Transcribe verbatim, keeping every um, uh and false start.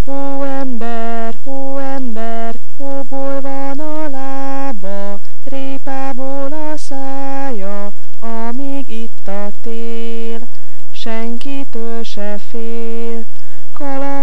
Hóember, hóember, hóból van a lába, répából a szája, amíg itt a tél, senkitől se fél. Kaland